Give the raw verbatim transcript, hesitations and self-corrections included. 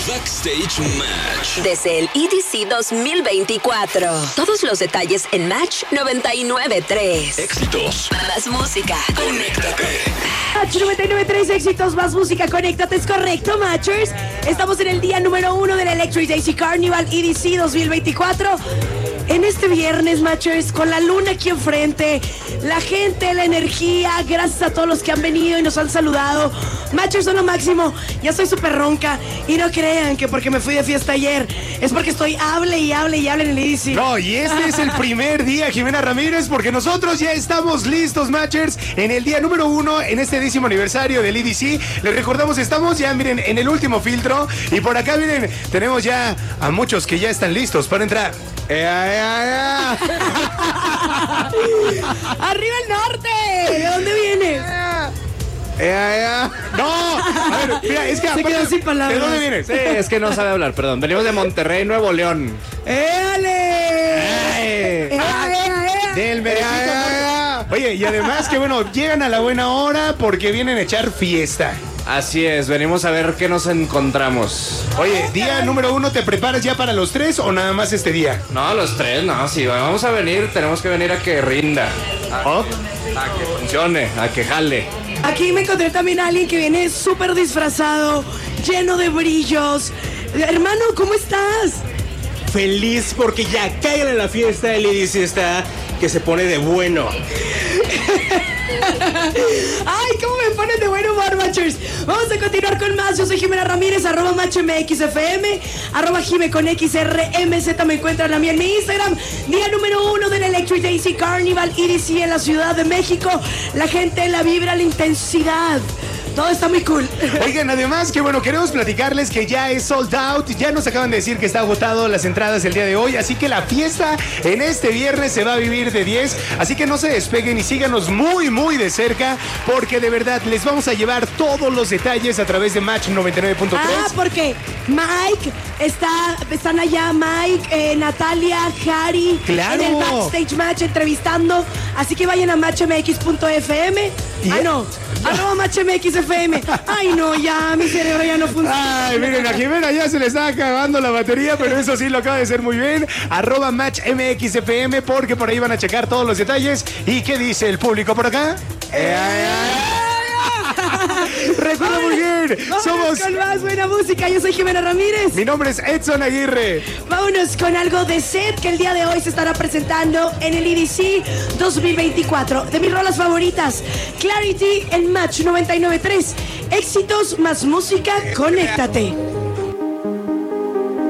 Backstage Match. Desde el E D C dos mil veinticuatro. Todos los detalles en Match noventa y nueve punto tres. Éxitos. Más música. Conéctate. Match noventa y nueve punto tres, éxitos, más música, conéctate, es correcto, Matchers. Estamos en el día número uno del Electric Daisy Carnival E D C dos mil veinticuatro. En este viernes, Matchers, con la luna aquí enfrente, la gente, la energía, gracias a todos los que han venido y nos han saludado. Matchers son lo máximo, ya estoy súper ronca. Y no crean que porque me fui de fiesta ayer, es porque estoy hable y hable y hable en el E D C. No, y este es el primer día, Jimena Ramírez, porque nosotros ya estamos listos, Matchers, en el día número uno, en este décimo aniversario del E D C. Les recordamos, estamos ya, miren, en el último filtro. Y por acá, miren, tenemos ya a muchos que ya están listos para entrar. ¡Ea, ea, ea! ¡Arriba el norte! ¿De dónde vienes? ¡Ea, ea! ¡No! A ver, mira, es que Se quedó sin palabras. ¿De dónde vienes? Sí, es que no sabe hablar, perdón. Venimos de Monterrey, Nuevo León. ¡Éale! ¡Ey! ¡Ea, ea, ea! Del mercado. Oye, y además que bueno, llegan a la buena hora porque vienen a echar fiesta. Así es, venimos a ver qué nos encontramos. Oye, día número uno, ¿te preparas ya para los tres o nada más este día? No, los tres, no, sí, vamos a venir, tenemos que venir a que rinda. A, ¿Oh? a que funcione, a que jale. Aquí me encontré también a alguien que viene súper disfrazado, lleno de brillos. Hermano, ¿cómo estás? Feliz porque ya caigan en la fiesta del E D C está que se pone de bueno. Ay, cómo me ponen de buen humor, Matchers. Vamos a continuar con más. Yo soy Jimena Ramírez, arroba MatchMXFM, arroba Jime con X R M Z. Me encuentran a mí en mi Instagram. Día número uno del Electric Daisy Carnival E D C en la Ciudad de México. La gente, la vibra, la intensidad. Todo está muy cool. Oigan, además que bueno, queremos platicarles que ya es sold out. Ya nos acaban de decir que está agotado las entradas el día de hoy. Así que la fiesta en este viernes se va a vivir de diez. Así que no se despeguen y síganos muy, muy de cerca, porque de verdad les vamos a llevar todos los detalles a través de Match noventa y nueve punto tres. Ah, porque Mike está, están allá, Mike, eh, Natalia, Harry, ¡Claro! en el Backstage Match entrevistando. Así que vayan a match m x punto f m. Ah, no, arroba match m x f m. Ay, no, ya, mi cerebro ya no funciona. Ay, miren, a Jimena ya se le está acabando la batería, pero eso sí lo acaba de hacer muy bien. Arroba Match M X F M, porque por ahí van a checar todos los detalles. ¿Y qué dice el público por acá? ¡Eh, ay, ay! Recuerda muy bien, Vámonos somos... con más buena música. Yo soy Jimena Ramírez. Mi nombre es Edson Aguirre. Vámonos con algo de Seth, que el día de hoy se estará presentando en el E D C dos mil veinticuatro. De mis rolas favoritas, Clarity en Match noventa y nueve punto tres. Éxitos más música, conéctate.